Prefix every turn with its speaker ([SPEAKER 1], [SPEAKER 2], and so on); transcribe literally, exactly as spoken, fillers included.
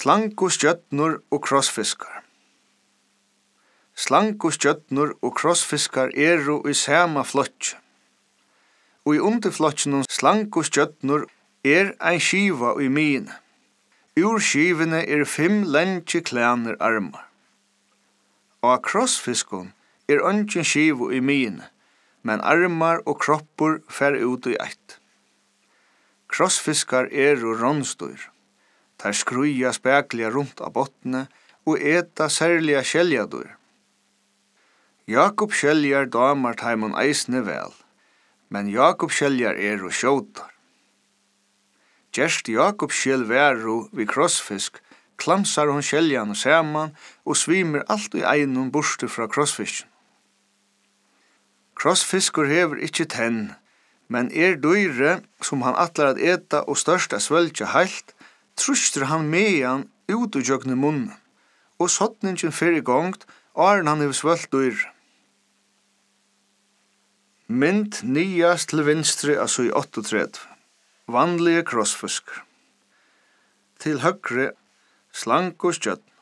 [SPEAKER 1] Slangu stjörnur og krossfiskar. Slangu stjörnur og krossfiskar eru i sama flokki. Og i underflokkinum slangu stjörnur er ein skiva i mine. Ur skivene er fimm lenge klænir armar. Og krossfiskun er ongin skivu i mine, men armar og kroppur fer ut i eitt. Krossfiskar eru ronsdyr. Tar skruja spekliga rundt av bottene og eta særliga skjeljadyr. Jakob skjeljar damar taimon eisne vel, men Jakob skjeljar eru skjótar. Gerst Jakob skjel veru vi krossfisk, klamsar hon skjeljan saman og svimir alt i einum borste fra krossfisken. Krossfiskur hever ikkje tenn, men er dyre som han atlar at eta og størsta svølgja heilt, truster han mean ut og jøgne munnen, og sottningen fer i gongt, og han hever svølt dyr. Mynd niast til vinstri av sui åttatrettu. Vanlige krossfiskar. Til høgre, slangu stjörn.